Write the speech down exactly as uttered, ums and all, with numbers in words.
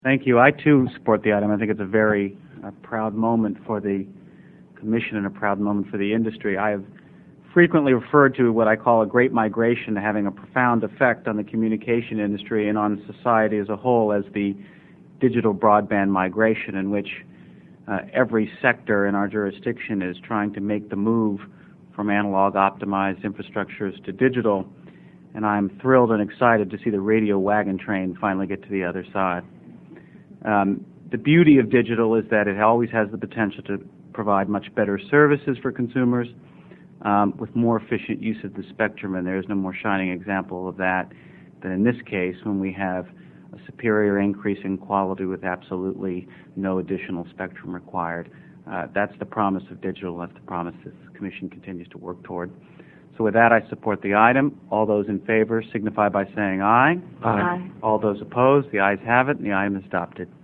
Thank you. I, too, support the item. I think it's a very uh, proud moment for the Commission and a proud moment for the industry. I have frequently referred to what I call a great migration having a profound effect on the communication industry and on society as a whole as the digital broadband migration, in which uh, every sector in our jurisdiction is trying to make the move from analog optimized infrastructures to digital, and I'm thrilled and excited to see the radio wagon train finally get to the other side. Um, the beauty of digital is that it always has the potential to provide much better services for consumers um, with more efficient use of the spectrum, and there is no more shining example of that than in this case when we have a superior increase in quality with absolutely no additional spectrum required. Uh, that's the promise of digital. That's the promise that the Commission continues to work toward. So with that, I support the item. All those in favor signify by saying aye. Aye. All those opposed, the ayes have it, and the item is adopted.